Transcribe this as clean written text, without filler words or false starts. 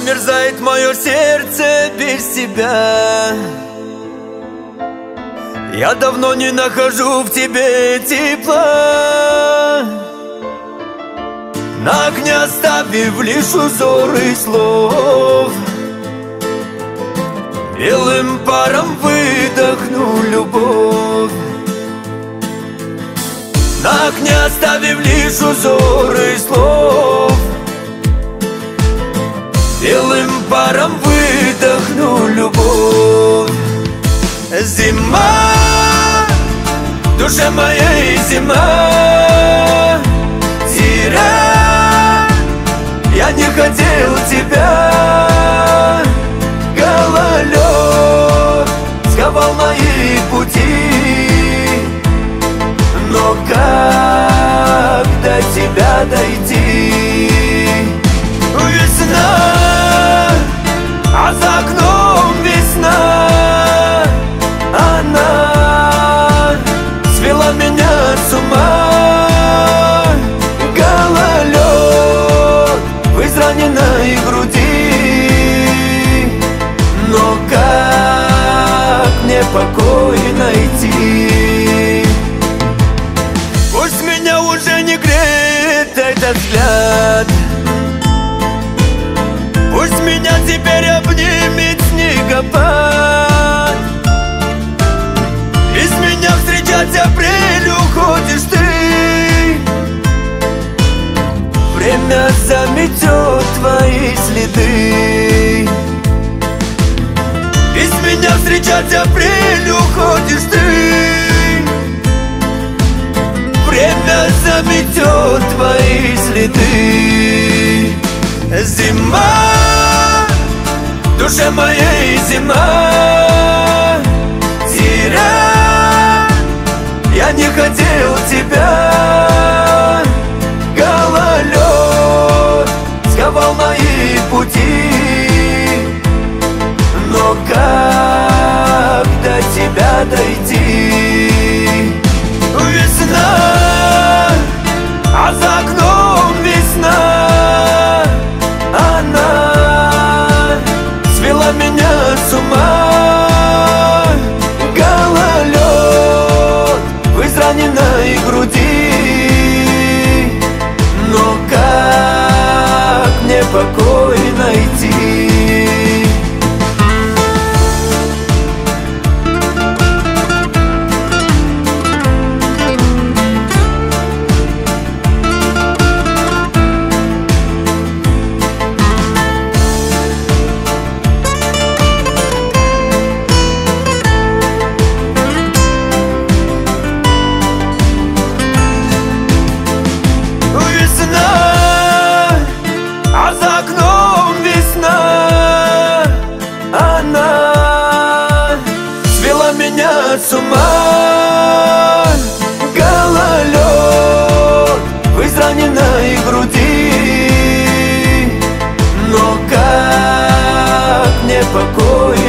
Замерзает мое сердце без тебя. Я давно не нахожу в тебе тепла. На окне оставив лишь узоры слов, белым паром выдохну любовь. На окне оставив лишь узоры слов, белым паром выдохну любовь. Зима, в душе моей зима. Зря я не хотел тебя. Гололед сковал мои пути, но как до тебя дойти? Весна, а за окном весна. Она свела меня с ума. Гололед в израненной груди, но как мне покой найти? Пусть меня уже не греет этот взгляд, пусть меня теперь обнимет снегопад. Без меня встречать апрель уходишь ты. Время заметет твои следы. Без меня встречать апрель уходишь ты. Время заметет твои следы. Зима, в душе моей зима. Зря я не хотел тебя. Гололед сковал мои пути, но как до тебя дойти? Весна, а за окном весна. Она свела меня с ума. Гололед в израненной груди, но как мне покой найти? С ума. Гололед в израненной груди, но как мне покой